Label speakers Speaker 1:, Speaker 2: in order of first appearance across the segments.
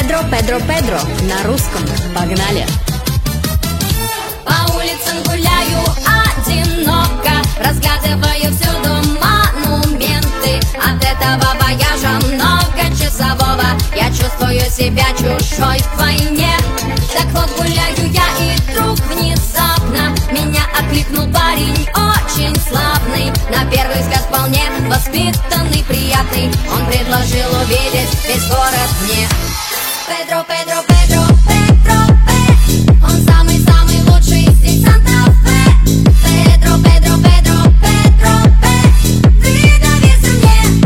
Speaker 1: Педро, Педро, Педро, на русском. Погнали!
Speaker 2: По улицам гуляю одиноко, разглядываю всюду монументы. От этого вояжа многочасового я чувствую себя чужой в войне. Так вот гуляю я, и вдруг внезапно меня окликнул парень очень славный, на первый взгляд вполне воспитанный, приятный. Он предложил увидеть весь город мне. Педро, Педро, Педро, Педро, он самый-самый лучший здесь Санта-Фе. Педро, Педро, Педро, Педро, ты доверься мне.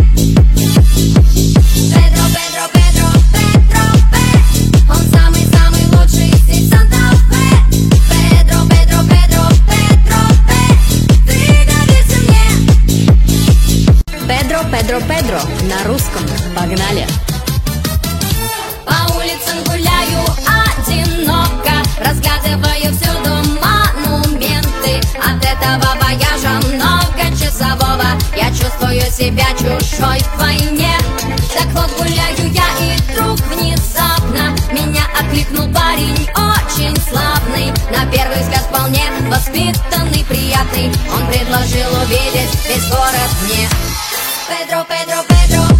Speaker 2: Педро, Педро, Педро, Педро, он самый-самый лучший здесь Санта-Фе. Педро, Педро, Педро, Педро, ты доверься мне.
Speaker 1: Педро, Педро, Педро, на русском. Погнали!
Speaker 2: По улицам гуляю одиноко, разглядываю всюду монументы. От этого вояжа многочасового я чувствую себя чужой в войне. Так вот гуляю я, и вдруг внезапно меня окликнул парень очень славный, на первый взгляд вполне воспитанный, приятный. Он предложил увидеть весь город мне. Педро, Педро, Педро,